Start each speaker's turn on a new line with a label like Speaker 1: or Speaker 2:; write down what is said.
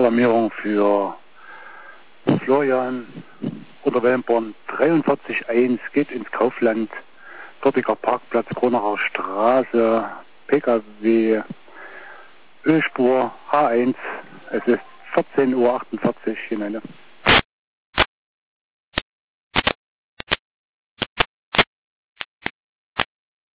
Speaker 1: Alarmierung für Florian oder Wellenborn 43.1 geht ins Kaufland, dortiger Parkplatz, Kronacher Straße, PKW, Ölspur H1, es ist 14.48 Uhr hinein.